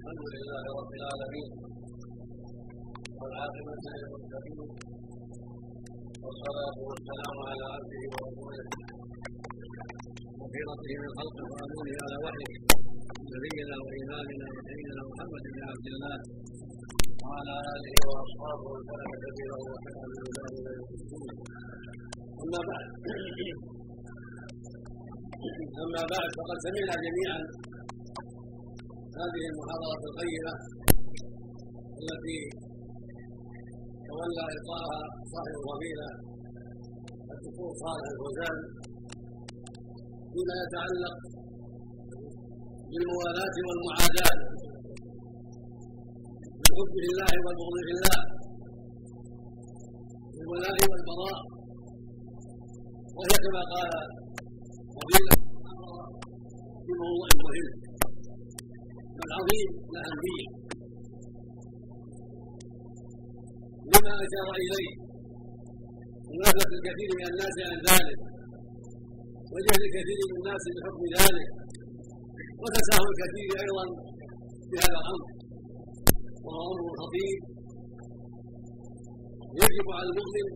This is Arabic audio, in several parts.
الحمد لله رب العالمين والعاقبة للمتقين والصلاة والسلام على عبده ورسوله وخيرته من خلقه وأمونه على وحيه نبينا وإمامنا وسيدنا محمد بن عبد الله وعلى آله وأصحابه وسلم كثيرا وسلم إلى يوم الدين. أما بعد فقد سمعنا جميعا هذه المحاضرة القيمة التي تولى إلقاءها صاحب الفضيلة الدكتور صالح الفوزان فيما يتعلق بالموالاة والمعاداة بالحب لله والبغض لله بالولاء والبراء، وهي كما قال فضيلة في موضوع مهم بل عظيم الأهمية لما أشار إليه منافسة الكثير من الناس عن ذلك وجهل الكثير من الناس بحكم ذلك وتساهل الكثير أيضا في هذا الأمر، وهو أمر خطير يجب على المؤمن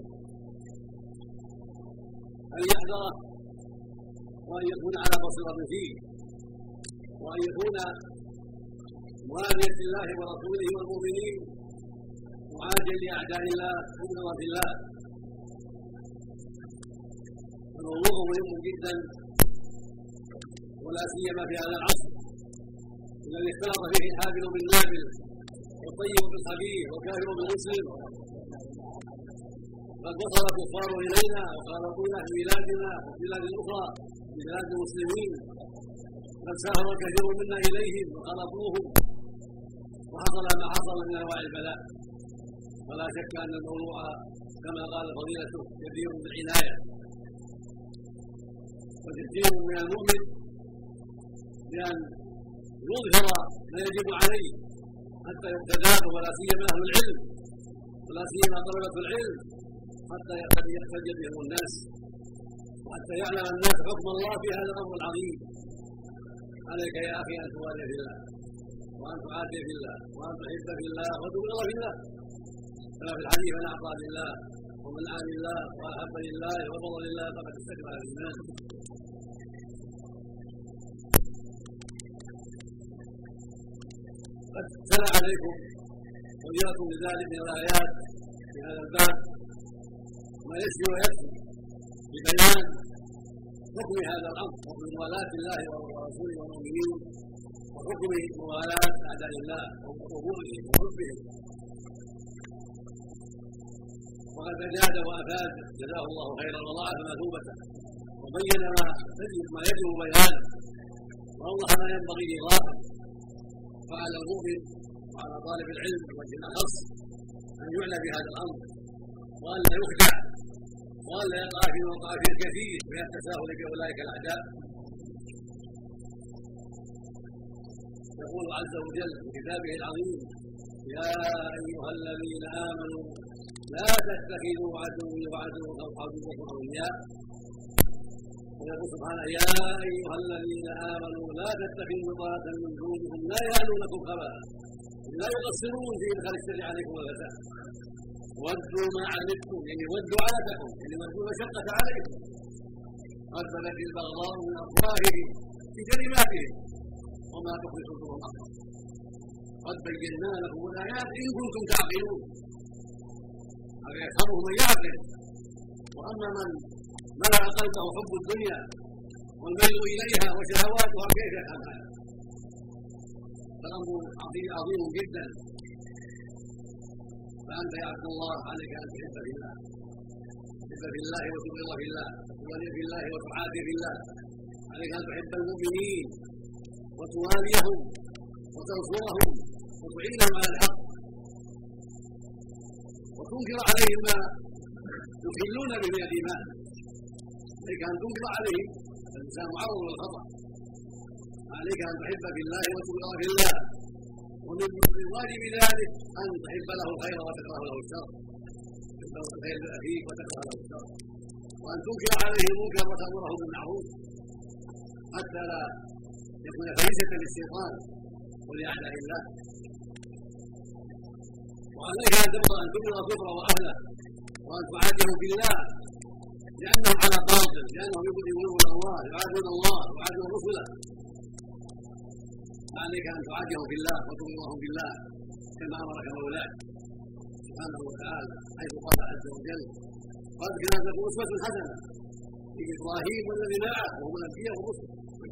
أن يحذره وأن يكون على بصيرة فيه، وأن يكون موالية الله ورسوله والمؤمنين معاديا لأعداء الله وبغض الله. الموضوع مهم جدا ولا سيما في هذا العصر الذي اختلط فيه الحافل بالنابل والطيب بالخبيث والكافر بالمسلم. قد وصل الكفار إلينا وخالطونا في بلادنا وفي بلاد أخرى في بلاد المسلمين، قد سافر كثير منا إليهم وخالطوهم وحصل ما حصل من أنواع البلاء. ولا شك أن الموضوع كما قال فضيلته كثير بالعناية، وتكثير من المؤمن بأن يظهر ما يجب عليه حتى يقتداه، ولا سيما أهل العلم ولا سيما طلبة العلم حتى يقتدي بهم الناس وحتى يعلم الناس حكم الله في هذا الأمر العظيم. عليك يا أخي أن توالي في الله وأن تعادي في الله وأن تحب في الله وتبغض في الله، كما في الحديث: من أعطى لله ومن عاد لله وأحب لله وبغض لله فقد استكمل الإيمان. قد تلا عليكم وإياكم بذلك من الآيات في هذا الباب ما يشفي ويكفي ببيان حكم هذا الأمر، حكم موالاة الله ورسوله والمؤمنين، وحكم موالاة أعداء الله وبغضهم وحبهم. وقد أجاد وأفاد جزاه الله خيرا وضاعف مثوبته وبين ما يجب بيانه وأوضح ما ينبغي إيضاحه. فعلى المؤمن وعلى طالب العلم بوجه أخص أن يعنى بهذا الأمر وأن لا يخدع وأن لا يقع في موقع الكثير من التساهل بأولئك الأعداء. يقول عز وجل في كتابه العظيم: يا أيها الذين آمنوا لا تتخذوا عدوي وعدوكم أولياء. ويقول سبحانه: يا أيها الذين آمنوا لا تتخذوا بطانة من دونهم لا يألونكم خبالا لا يقصرون في إدخال الشر عليكم والفساد ودوا ما عنتم، يعني ودوا عنتكم، يعني ودوا مشقة عليكم، قد بدت البغضاء من أفواههم في كلماتهم وما تخفي صدورهم أكبر قد بينا لكم الآيات إن كنتم تعقلون. هذا يفهمه من يعقل، وأما من ملأ قلبه حب الدنيا والميل إليها وشهواتها كيف يفهم هذا؟ فالأمر عظيم جدا. فأنت يا عبد الله عليك أن تحب في الله، تحب في الله وتبغض في الله، وتولي في الله وتعادي في الله. عليك أن تحب المؤمنين وتواليهم وتنصرهم وتعينهم على الحق وتنكر عليهم ما يخلون به من الإيمان. عليك أن تنكر عليهم، الإنسان معرض للخطأ. عليك أن تحب في الله وتبغض في الله، ومن الواجب ذلك أن تحب له الخير وتكره له الشر، تحب الخير لأخيك وتكره له الشر، وأن تنكر عليه المنكر وتأمره بالمعروف حتى لا يكون فريسة للشيطان ولأعداء الله. وعليك أن تبغى أن تبغض الكفر وأهله وأن تعادهم بالله لأنهم على باطل، لأنهم يبغضون الله يعادون الله ويعادون رسله. عليك أن تعادهم بالله وتبغضهم بالله كما أمرك مولاك سبحانه وتعالى، حيث قال عز وجل: قد كانت لكم أسوة حسنة في إبراهيم والذين معه وهم الأنبياء والرسل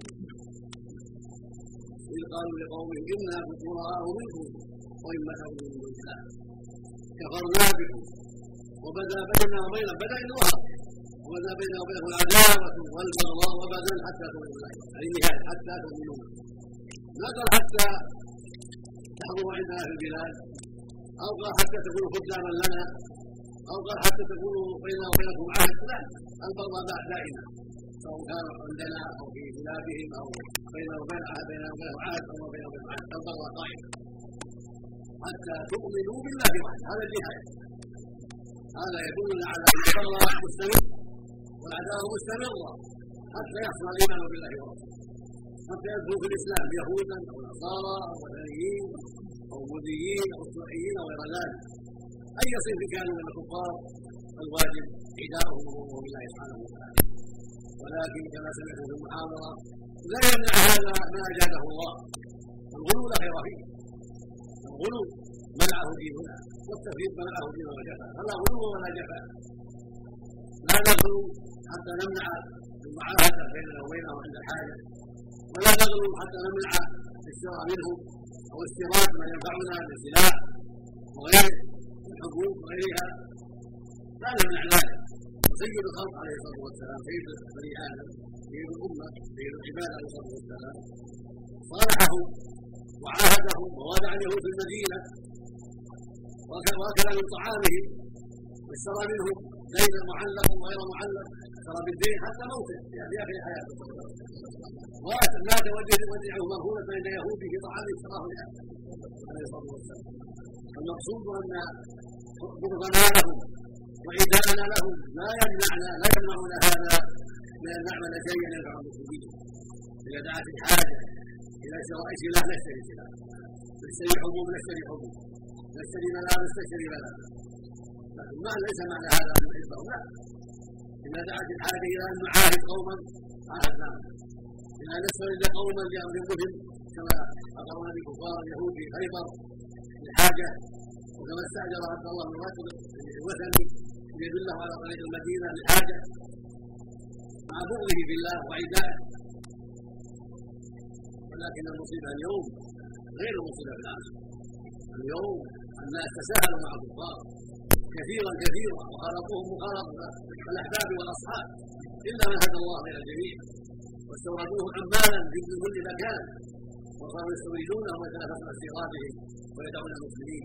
إذ قالوا لقومهم إنا براء منكم ومما تعبدون من دون الله كفرنا بكم وبدا بيننا وبينهم بدا الوهر وبدا بيننا وبينهم العداوة والبغضاء وبدا حتى تؤمنوا بالله، أي نهاية حتى تؤمنوا. ما قال حتى تحضروا عندنا في البلاد، أو قال حتى تكونوا خداما لنا، أو قال حتى تكونوا بيننا وبينكم عهد. لا، البغضاء بأعدائنا سواء كانوا عندنا أو في بلادهم أو بيننا وبين عهد أو بيننا وبين عهد. البغضاء قائم حتى تؤمنوا بالله وحده، هذا النهاية. هذا يدل على أن البغضاء مستمر والعداوة مستمرة حتى يحصل الإيمان بالله ورسوله، حتى يدخلوا في الإسلام يهودا أو نصارى أو وثنيين أو بوذيين أو سوريين أو غير ذلك. أي صنف كانوا من الكفار الواجب عداؤهم وبغضهم بالله سبحانه وتعالى. ولكن كما سمعتم في المحاضرة لا يمنع هذا ما أجاده الله. الغلو لا خير فيه، الغلو منعه ديننا والتفريط منعه ديننا وجفاء. هذا غلو ولا جفاء. لا نغلو حتى نمنع المعاهدة بيننا وبينهم عند الحاجة، ولا نغلو حتى نمنع الشراء منهم أو استيراد ما ينفعنا بالسلاح وغيره الحقوق وغيرها، لا نمنع ذلك. وسيد الخلق عليه الصلاة والسلام سيد بني آدم سيد الأمة سيد العباد عليه الصلاة والسلام صالحهم وعاهدهم ووضع اليهود في المدينة وأكل من طعامهم واشترى منهم دينا معلق وغير معلق، اشترى بالدين حتى موته يعني في آخر حياته، ومات ودعه مرهونة بين يهود في طعام اشتراه عليه الصلاة والسلام. المقصود أن بغضنا لهم وعداءنا لهم لا يمنعنا هذا من أن نعمل شيئا ينفع المسلمين. إذا دعت الحاجة إلى شراء سلاح نشتري سلاح، نشتري حبوب نشتري حبوب، نشتري ملابس نشتري ملابس، لكن ليس معنى هذا أن نحبهم، لا. إذا دعت الحاجة إلى أن نعاهد قوما عاهدناهم، إذا نسترد قوما لأنفسهم كما أقرنا بكفار اليهود في خيبر الحاجة، وكما استأجر عبد الله بن الوثني ليدله على طريق المدينة للحاجة مع بغضه بالله وعدائه. ولكن المصيبة اليوم غير المصيبة بالأمس. اليوم الناس تساهلوا مع الكفار كثيرا وخلطوهم مخالطة الأحباب والأصحاب إلا من هدى الله غير الجميع، واستوردوه عمالا في كل مكان وصاروا يستوردونه ويتنافسون استيرادهم ويدعون المسلمين،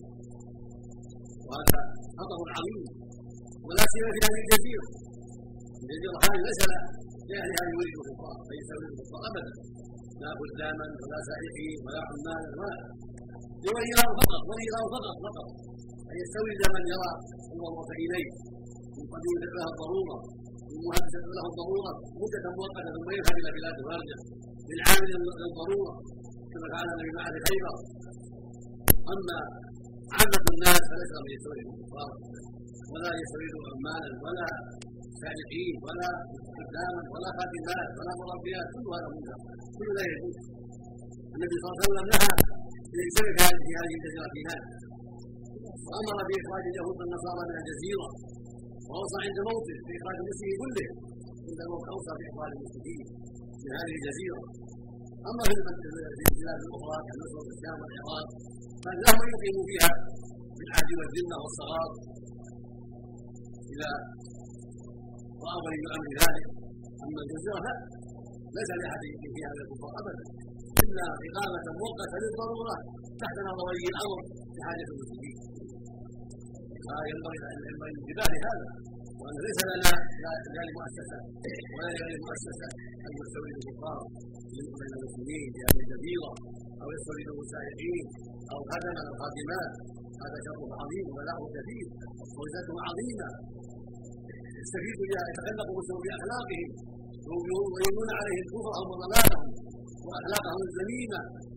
وهذا خطر عظيم. ولا سيما في هذه الجزيرة هذه ليس لأهلها يريدوا الكفار، ليس يريدوا الكفار أبدا، لا خداما ولا سائقين ولا عمالا ولا يريدوا فقط أن يستورد من يرى الضرورة إليه قد يوجد لها الضرورة ومهدد له الضرورة مدة مؤقتة ثم يذهب إلى بلاده ويرجع للعامل للضرورة كما فعل النبي مع أهل خيبر. أما عامة الناس فليس من يستورد الكفار ولا يستورد عمالا ولا سائقين ولا خداما ولا خادمات ولا مربيات، كل هذا منكر، كل لا يجوز. النبي صلى الله عليه وسلم نهى ليشترك في هذه الجزيرة هناك، وأمر بإخراج اليهود والنصارى من الجزيرة، وأوصى عند موته بإخراج المسلمين كلهم، عند الموت أوصى بإخراج المسلمين من هذه الجزيرة. أما في البلاد الأخرى كمصر والشام والعراق فلهم أن يقيموا فيها بالعهد والذمة والصغار إذا رأوا ولي الأمر ذلك. أما الجزيرة ليس لأحد فيها من الكفار أبدا، إلا إقامة مؤقتة للضرورة تحت نظر ولي الأمر لحاجة المسلمين. فينبغي الانتباه لهذا، وأن ليس لنا لا لمؤسسة ولا لغير المؤسسة أن يستورد الكفار بين المسلمين في هذه الجزيرة أو يستورد سائقين أو خدما أو خادمات. هذا شر عظيم وبلاء كثير وإزالته عظيمة يستفيد بها يتخلق المسلمون بأخلاقهم ويبنون عليهم كفرهم وضلالهم وأخلاقهم الذميمة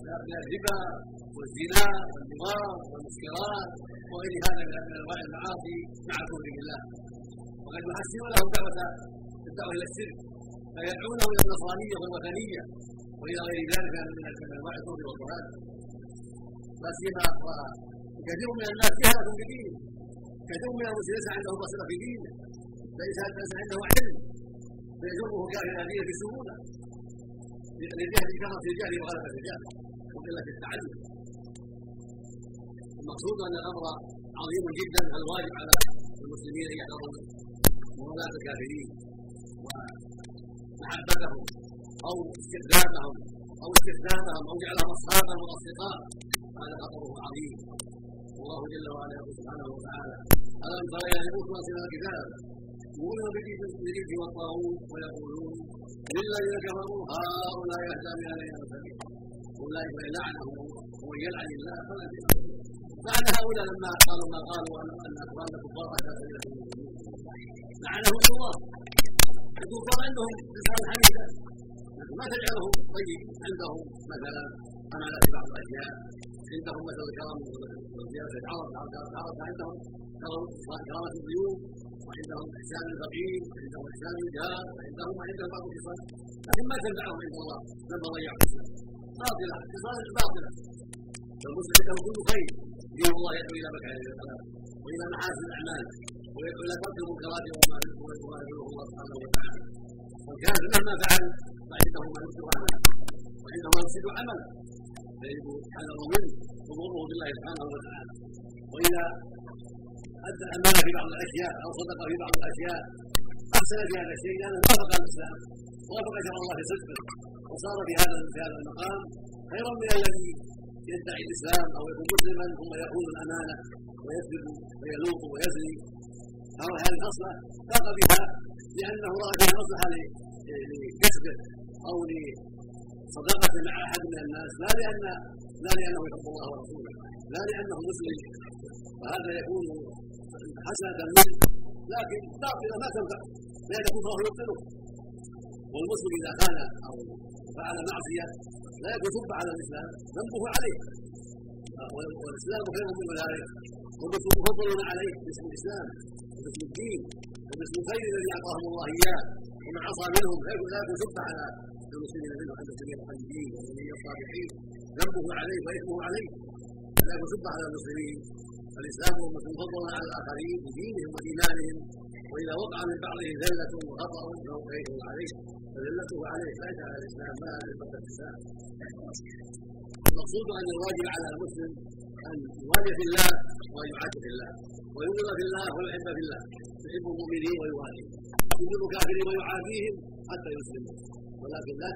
من الربا والزنا والنظام والمسكرات وغير هذا من انواع المعاصي مع الكفر بالله، وقد يحسن لهم الدعوه الى الشرك فيدعونه الى النصرانيه والوثنيه والى غير ذلك من انواع الكفر والضلال. لا سيما وكثير من الناس جهله بدينه، كثير من المسلمين ليس عنده بصيره في دينه، ليس عنده علم فيجره كافر دينه بسهوله لجهل كثره الجهل وغلبه الجهل وقله التعلم. المقصود ان الامر عظيم جدا، الواجب على المسلمين ان يحذروا موالاة الكافرين ومحبتهم او استخدامهم او جعلهم اصحابا واصدقاء، هذا خطره عظيم. والله جل وعلا يقول سبحانه وتعالى: الم تر الى الذين اوتوا الكتاب يؤمنون بالجبت والطاغوت ويقولون للذين كفروا هؤلاء اهدى من الذين سبيلا اولئك لعنهم ومن يلعن الله فلن يهتدي. لعن هؤلاء لما قالوا ما قالوا ان اخوان الكفار اهدى سبيلا لعنهم الله. الكفار عندهم رساله حميده ما تجعلهم طيب، عندهم مثلا امانه في بعض الاشياء، عندهم مثل الكرم وزياده العرب عندهم كرامه الضيوف، وعندهم احسان الفقير، وعندهم احسان الجار، وعندهم بعض الخصال، لكن ما تنفعهم عند الله لما ضيعوا الاسلام. باطله، خصال باطله. فالمسلم له كل خير، دين الله يدعو الى مكارم الاخلاق والى محاسن الاعمال ويدعو الى ترك المنكرات وما يدعوه الله سبحانه وتعالى. والكافر مهما فعل فعنده ما يفسد عمله وعنده ما يفسد عمله، فيجب حذره منه وضره بالله سبحانه وتعالى. واذا ادى الامانه في بعض الاشياء او صدق في بعض الاشياء احسن في هذا الشيء لانه وافق الاسلام وافق شرع الله في صدقه وصار في هذا المقام خيرا من الذي يدعي الاسلام او يكون مسلما ثم يخون الامانه ويكذب ويلوط ويزني. هذه الاصله فاق بها لانه راى فيها مصلحه لكسبه او لصداقه مع احد من الناس، لا لانه يحب الله ورسوله، لا لانه مسلم، فهذا يكون حسنه منه لكن باطله ما تنفع لان كفره يبطله. والمسلم اذا خان او فعل معصيه لا يكون ثب على الاسلام، ذنبه عليه، والاسلام خير من ذلك، والمسلم مفضل عليه باسم الاسلام وباسم الدين وباسم الخير الذي اعطاهم الله اياه، ومن عصى منهم لا يكون ثب على المسلمين منه عند سبيل الطيبين والنبي الصالحين، ذنبه عليه واثمه عليه، لا يكون ثب على المسلمين. الاسلام والمسلم مفضل على الاخرين بدينهم وايمانهم، واذا وقع من بعضهم ذله وخطا فهو خير عليه فذلته عليه، ليس على الاسلام ما على الاسلام. المقصود ان الواجب على المسلم ان يوالي في الله وان يعادي في الله ويبغض في الله ويحب في الله، يحب المؤمنين ويواليهم، يبغض الكافرين ويعاديهم حتى يسلموا، ولكن لا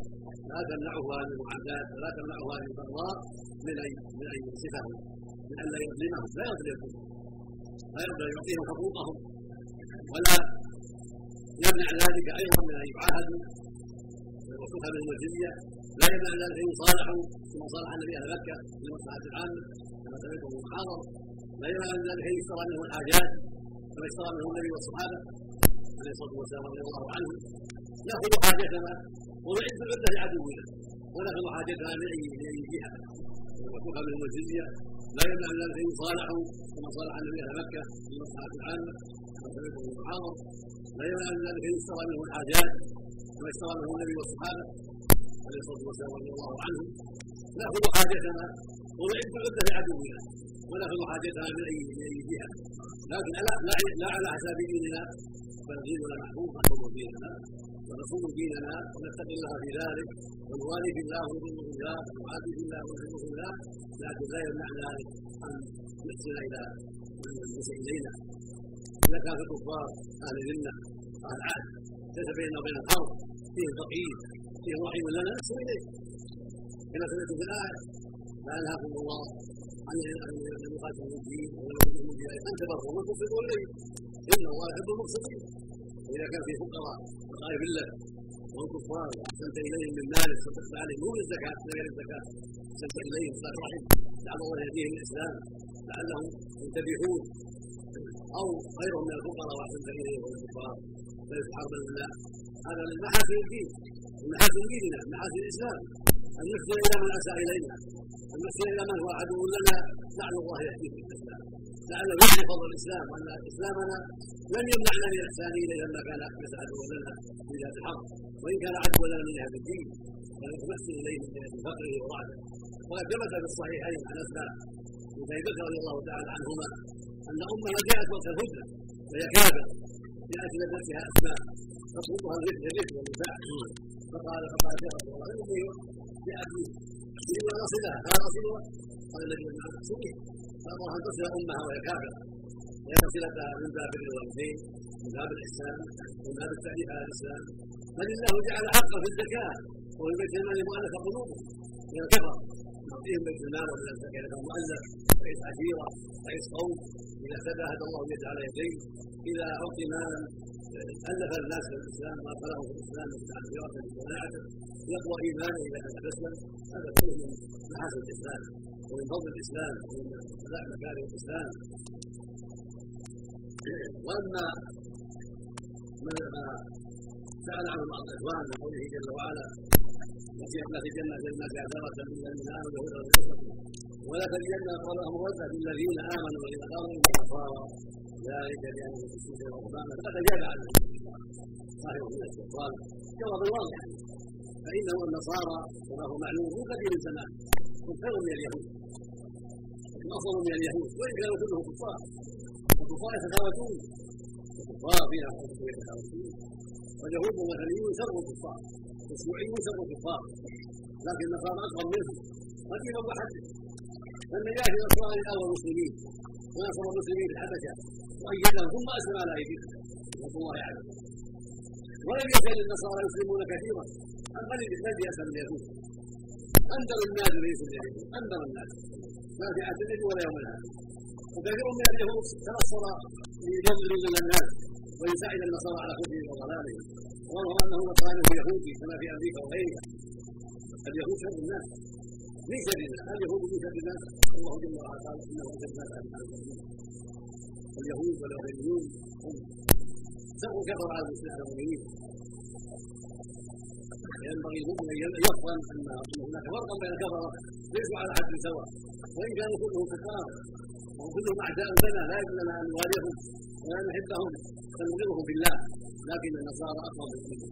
تمنعه هذه المعاداه ولا تمنعه هذه البغضاء من ان ينصفهم، من ان لا يظلمهم، لا يظلمهم، لا يقدر يعطيهم حقوقهم، ولا يمنع ذلك ايضا من ان يعاهدوا وتؤخذ منهم الجزيه، لا يمنع ذلك ان يصالحوا كما صالح النبي اهل مكه لمصلحه العامه كما سمعتم المحاضر، لا يمنع ذلك ان يشترى منهم الحاجات كما اشترى منهم النبي والصحابه عليه الصلاه والسلام رضي الله عنهم، ناخذ حاجتنا ونعد العده لعدونا وناخذ حاجتنا من اي جهه وتؤخذ منهم الجزيه، لا يمنع ذلك ان يصالحوا كما صالح النبي اهل مكه لمصلحه العامه كما سمعتم المحاضر، لا يمنع ذلك ان يشترى منهم الحاجات كما اشترى منهم النبي والصحابه عليه الصلاه والسلام رضي الله عنهم، ناخذ حاجتنا ونعد العده لعدونا وناخذ حاجتنا من اي جهه، لكن لا على حساب ديننا، بل ديننا محفوظ نحفظ ديننا ونصوم ديننا ونتقي الله في ذلك ونوالي في الله ونؤمن بالله ونعادي في الله ونحب في الله، لكن لا يمنع ذلك ان نحسن الى المسيء الينا. اذا كان في الكفار اهل الذمه اهل العهد ليس بيننا وبين الحرب فيه فقير فيه رحيم لنا نحسن اليه كما سمعت في الايه: لا ينهاكم الله عن يقاتلوا الدين ويؤمنوا به ان تبروا وتقسطوا اليه ان الله يحب المقسطين. واذا كان في فقراء وخائف الله والكفار واحسنت اليهم من مالك صدقت عليهم مو بالزكاه من غير الزكاه، احسنت اليهم صلاه رحم لعل الله يهديهم الاسلام لعلهم ينتبهون، او غيرهم من الفقراء واحسنت اليهم والكفار ليس حربا لله. هذا من محاسن الدين، من محاسن ديننا، من محاسن الاسلام، أن نحسن إلى من أساء إلينا، أن نحسن إلى من هو عدو لنا، لعل الله يهديه في الإسلام، لعله يعرف فضل الإسلام وأن إسلامنا لم يمنعنا من الإحسان إليه لما كان ليس عدوا لنا من جهة الحق، وإن كان عدوا لنا من جهة الدين فنحسن إليه من جهة فقره وضعفه. وقد ثبت في الصحيحين عن أسماء بنت أبي بكر رضي الله تعالى عنهما أن أمها جاءت وقت الهجرة وهي كافرة، جاءت إلى نفسها أسماء تطلبها الرفق والنساء، فقالت يا رسول الله أمي جاءت لي وأنا أصلها، قال أصلها؟ قال الذي يمنع تصلها، فأمرها أن تصل أمها وهي كافرة، وهي صلتها من باب الوالدين، من باب الإحسان، من باب التعريف على الإسلام. بل الله جعل حقا في الزكاة وفي بيت المال مؤلف قلوبهم من الكفر، نعطيهم بيت المال ومن الزكاة مؤلف، رئيس عشيرة، رئيس قوم، إذا هدى الله يد على يديه، إذا أعطي مالا ألف الناس في الإسلام وأدخلهم في الإسلام عن جرأته ومناعته يقوى إيمانه إذا كان أسلم. هذا كله من محاسن الإسلام ومن فضل الإسلام ومن مكارم الإسلام. وأما ما سأل عنه بعض الإخوان من قوله جل وعلا وسيحنا في جنة الناس عذرة من الذين آمنوا يهودا ونصارى ولا تجدن أقربهم مودة للذين آمنوا وإذا قالوا إن النصارى ذلك لأنهم يشركون بالرحمن. فقد أجاب عنه صاحب من الاستقبال جواب واضح، فإنه النصارى كما هو معلوم من قديم الزمان هم خير من اليهود، هم أفضل من اليهود وإن كانوا كلهم كفار، والكفار يتفاوتون، الكفار فيها يتفاوتون، واليهود والوثنيون شر الكفار والشيوعيون شر الكفار، لكن النصارى أكبر منهم قديما وحدث. فالنجاة النصارى أول المسلمين ونصر المسلمين في الحبشة وأيدهم ثم أسلم على أيديهم رحمة الله عليهم. ولم يزل النصارى يسلمون كثيرا بل يسلم اليهود، أنذر الناس ليس اليهود، أنذر الناس ما في عهد النبي ولا يوم الآخر. وكثير من اليهود تنصر ليضلل الناس ويساعد النصارى على كفرهم وضلالهم، ورغم أنه نصراني يهودي كما في أمريكا وغيرها. اليهود شر الناس من شر الناس، اليهود من شر الناس، الله جل وعلا قال إنه أشد الناس عذابا. اليهود والوثنيون هم شر كفر على المسلمين. ينبغي المؤمن ان يفهم ان هناك فرقا بين الكفره ليسوا على حد سواء، وان كانوا كلهم كفار وهم كلهم اعداء لنا لا يجوز لنا ان نواليهم ولا نحبهم بل نبغضهم بالله. لكن النصارى اقرب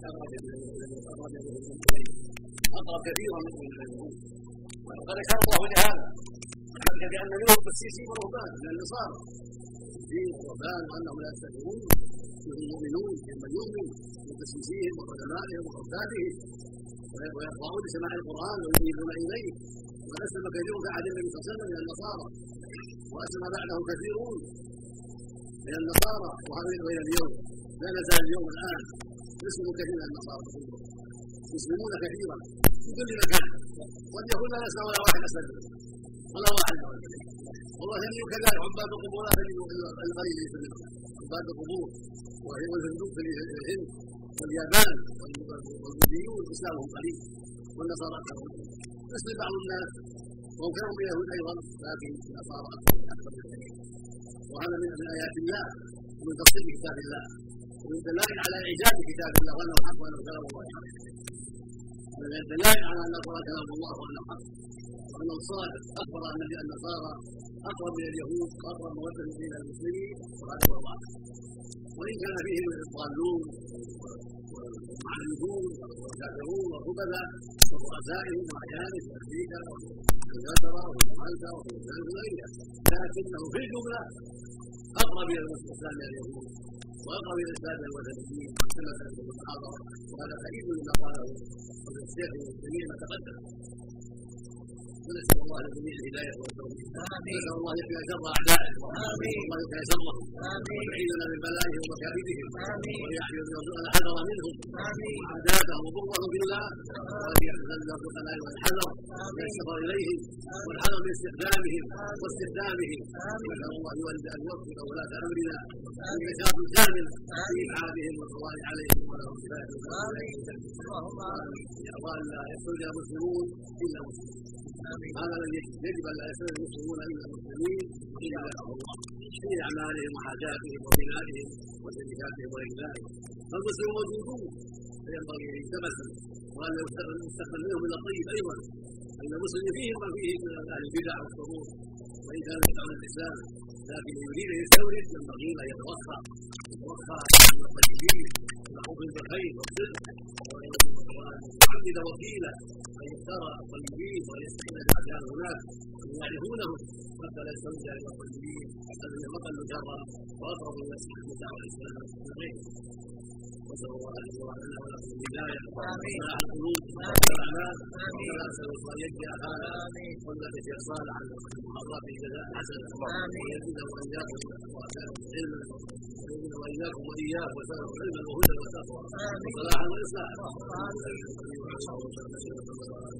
كثيرا من اليهود، وقد اشار الله لهذا لان منهم قسيسين ورهبان من النصارى الدين والرهبان وانهم لا يستكبرون فيهم المؤمنون ممن يؤمن بتسييسهم وعلمائهم وحفاظهم ويرضعون بسماع القران ويميلون اليه. واسلم كثير في عهد النبي صلى الله عليه وسلم من النصارى، واسلم بعده كثيرون من النصارى، وهذا الى اليوم لا نزال اليوم الان يسلم كثير من النصارى يسلمون كثيرا في كل مكان، قد يكون لا نسمع ولا واحد اسلم ولا واحد. والله يلي كذلك عباد القبور لا تجد الغريب يسلم عباد القبور وهي الهندوس في الهند واليابان والبوذيون اسلامهم قليل والنصارى اكثر. يسلم بعض الناس وهم كانوا من اليهود ايضا، لكن النصارى اكثر من اليهود. وهذا من ايات الله ومن تصديق كتاب الله ومن دلائل على اعجاز كتاب الله وانه حق وانه كلام الله، من الدلائل على ان القران كلام الله وانه حق وان الصادق اخبر ان النصارى اقرب من اليهود واقرب موده بين المسلمين، وهذا هو الواقع. وان كان فيهم الضالون والمعاندون والكافرون والخبثاء ورؤسائهم واعيانهم في امريكا وفي انجلترا وفي مالطا وفي غيرها، لكنه في الجمله اقرب الى الاسلام من اليهود واقرب الى الاسلام من الوثنيين كما سنه المحاضره. وهذا تأييد لما قاله الشيخ ابن تيميه ما تقدم. ونسأل الله لجميع الهداية والتوفيق. نسأل الله يكفي شر أعدائهم، الله يكفي شرهم، ويعيذنا من بلائهم ومكائدهم، ويرزقنا الحذر منهم وعاداتهم وبغضهم بالله، ويرزقنا أيضا الحذر من السفر إليهم والحذر من استخدامهم واستخدامهم. نسأل الله أن يوفق ولاة أمرنا بإنشاط كامل في إبعادهم والقضاء عليهم ولهم كفاية. وأن لا يخرج المسلمون إلا مسلمون. هذا الذي يجب ان لا يسال المسلمون الا المسلمين الا الله في اعمالهم وحاجاتهم وبنائهم وسلكاتهم وإجلائهم. فالمسلمون موجودون فينبغي ان يتمثل وأن يستقبل منهم من الطيب أيضا، أن المسلم فيه ما فيه من أهل البدع والشرور وإن كان يدعون الإسلام، لكن يريد أن يستورد ينبغي أن يتوخى من الطيبين والحب بالخير والصدق، ويعدد وكيلا أن يختار الطيبين ويستحيل الأعداء هناك يعرفونهم حتى لا يستولي على الطيبين حتى الذين أقل شرا وأقرب الناس بدعوى الإسلام من غيره. وصلى الله عليه وسلم ولكم الهداية وإصلاح القلوب والأعمال، ونسأل الله أن يجزي أخانا والتي صالحا ومحرات جزاء حسنا، ويزيد وإياكم علما ويزيد وإياكم وإياه وسلام علما وهدى وتقوى وصلاحا وإصلاحا.